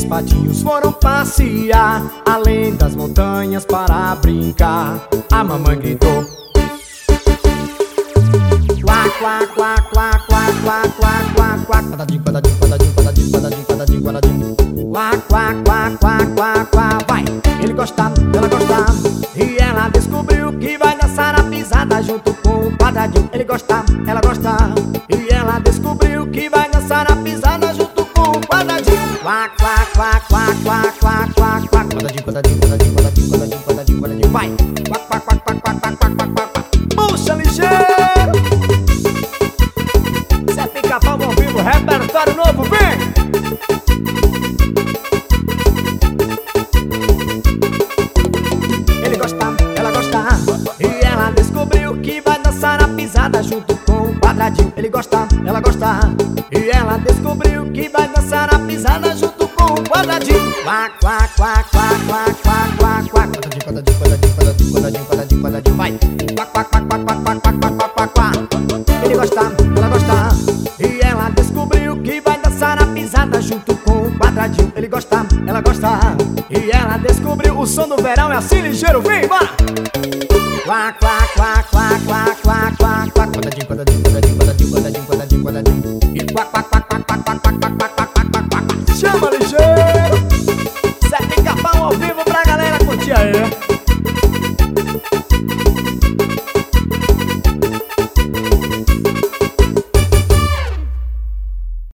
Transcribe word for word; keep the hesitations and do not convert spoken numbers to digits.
patinhos foram passear além das montanhas para brincar. A mamãe gritou: quá, quá, quá, quá, quá, quá, quá, quá, quá. Quadradinho, quadradinho, quadradinho, quadradinho, quadradinho, quadradinho, quadradinho. Quá, quá, quá, quá, quá, quá. Vai! Ele gosta, ela gosta, e ela descobriu que vai dançar a pisada junto com o quadradinho. Ele gosta, ela gosta, e ela descobriu que vai dançar a pisada junto com o quadradinho. Quá, quá, quá, quá, quá, quá, quá, quá. Quadradinho, quadradinho, quadradinho, quadradinho, quadradinho, quadradinho, quadradinho. Vai! Quá, quá, quá, quá, quá, quá, quá, quá, quá. Puxa, ligeiro! Zé Pica-Pau ao vivo, repertório novo, vem! Ele gosta, ela gosta, e ela descobriu que vai dançar a pisada junto com o quadradinho. Ele gosta, ela gosta, e ela descobriu que vai dançar a pisada junto com o quadradinho. Quá, quá, quá, quá, quá, quá, quá, quá. Quadradinho, quadradinho, quadradinho, quadradinho, quadradinho, quadradinho, quadradinho, vai! Quá, quá, quá, quá, quá, quá, quá, quá, quá, quá. Ele gosta, ela gosta, e ela descobriu que vai dançar a pisada junto com o quadradinho. Ele gosta, ela gosta, e ela descobriu o som do verão é assim ligeiro, vem, bora! Quá, quá, quá, quá, quá, quá, quá, quá. Quadradinho, quadradinho, quadradinho, quadradinho, quadradinho, quadradinho, quadradinho. E quá, quá, quá, quá, quá, quá, quá, quá, quá, quá, quá, quá. Chama, ligeiro!